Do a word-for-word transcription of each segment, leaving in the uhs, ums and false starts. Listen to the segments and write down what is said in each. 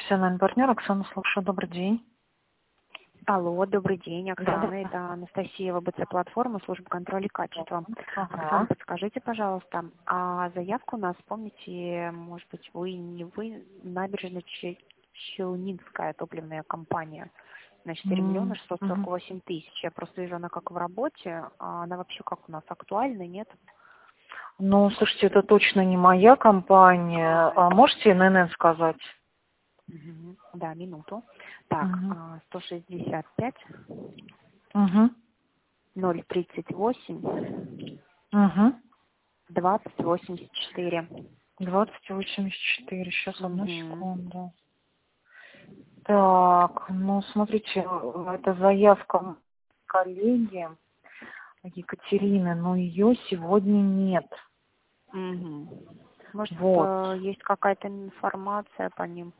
Профессиональный партнер Оксана, слушаю. Добрый день. Алло, добрый день, Оксана. Да. Это Анастасия, ВБЦ-платформа, служба контроля качества. Ага. Оксана, подскажите, пожалуйста, а заявку у нас, помните, может быть, вы, не вы, Набережно-Челнинская топливная компания на четыре миллиона шестьсот сорок восемь тысяч. Я просто вижу, она как в работе, а она вообще как у нас актуальна, нет? Ну, слушайте, это точно не моя компания. А можете эн эн эн сказать? Угу. Да, минуту. Так, Угу. сто шестьдесят пять Угу. ноль тридцать восемь Угу. двадцать восемьдесят четыре. двадцать восемьдесят четыре. Сейчас, одну Угу. секунду. Так, ну, смотрите, это заявка коллеги Екатерины, но ее сегодня нет. Угу. Может, Вот. э, есть какая-то информация по ним?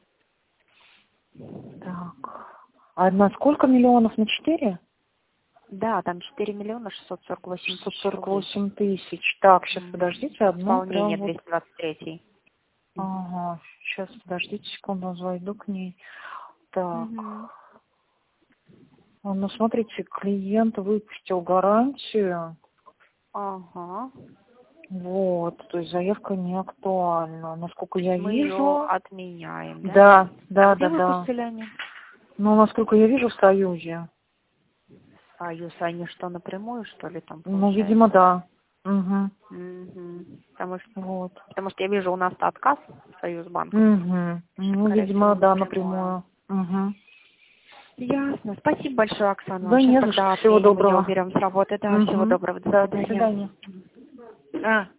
Так. А на сколько миллионов? На четыре? Да, там четыре миллиона шестьсот сорок восемь шестьсот тысяч сорок рублей. восемь тысяч. Так, сейчас М. подождите, одну Исполнение прям вот. двести двадцать три. Ага, сейчас подождите секунду, зайду к ней. Так. Угу. А, Ну, смотрите, клиент выпустил гарантию. Ага. Вот, то есть заявка не актуальна. Насколько я Мы ее вижу. отменяем, да? Да, А да, где да, да. выпустили они? Ну, насколько я вижу, в Союзе. Союз, они что, напрямую, что ли, там Ну, видимо, получается? да. Угу. Угу. Потому что, Вот. потому что я вижу, у нас-то отказ Союзбанк. Угу. Ну, Скорее видимо, всего, да, напрямую. напрямую. Угу. Ясно. Спасибо большое, Оксана. Да Сейчас не за что. тогда Всего отменим ее, доброго. уберем с работы. Да, всего Угу. доброго. До Да, до свидания. свидания. А.